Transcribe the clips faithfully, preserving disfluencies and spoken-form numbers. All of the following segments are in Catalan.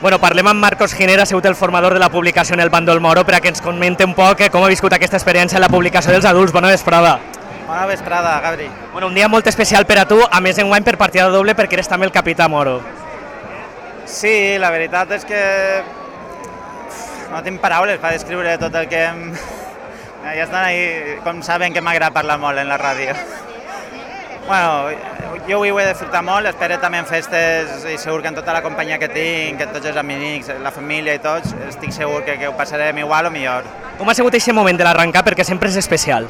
Bueno, parlem amb Marcos Ginera, ha sigut el formador de la publicació en el Bàndol Moro, per a que ens comente un poc com ha viscut aquesta experiència en la publicació dels adults. Bona vesprada. Bona vesprada, Gabri. Bueno, un dia molt especial per a tu, a més enguany per partida doble perquè eres també el capità Moro. Sí, la veritat és que no tinc paraules per descriure tot el que... Hem... Ja estan ahí, com saben que m'agrada parlar molt en la ràdio. Bueno, jo avui ho he disfrutat molt, espero també en festes i segur que en tota la companyia que tinc, que tots els amics, la família i tots, estic segur que, que ho passarem igual o millor. Com ha sigut aquest moment de l'arrencar? Perquè sempre és especial.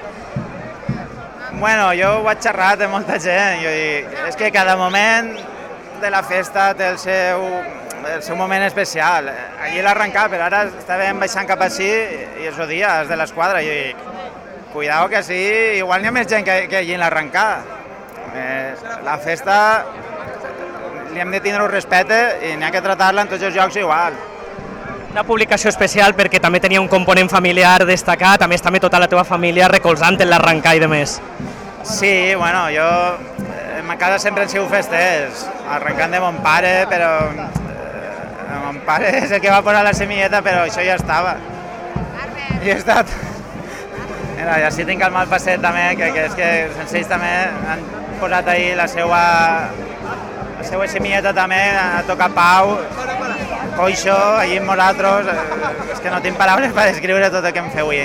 Bueno, jo ho he xerrat amb molta gent, jo dic, és que cada moment de la festa té el seu, el seu moment especial. Allí l'arrencar, però ara estàvem baixant cap així i és el dia, és de l'esquadra, jo dic, cuidao que sí, igual n'hi ha més gent que, que allí en l'arrencar. Eh, la festa li hem de tindre un respecte i n'hi ha que tractar-la en tots els llocs igual. Una publicació especial perquè també tenia un component familiar destacat, a més també tota la teva família recolzant en l'arrencar i de més. Sí, bueno, jo en ma casa sempre han sigut festers, arrencant de mon pare, però eh, mon pare és el que va posar la semilleta, però això ja estava. I he estat... Mira, i així tinc el mal passet també, que, que és que sense ells també han posat ahir la seva, la seva semilleta també, a tocar pau, coixo, allí amb nosaltres, és que no tinc paraules per descriure tot el que em feu avui.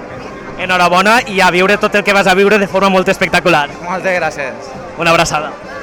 Enhorabona i a viure tot el que vas a viure de forma molt espectacular. Moltes gràcies. Una abraçada.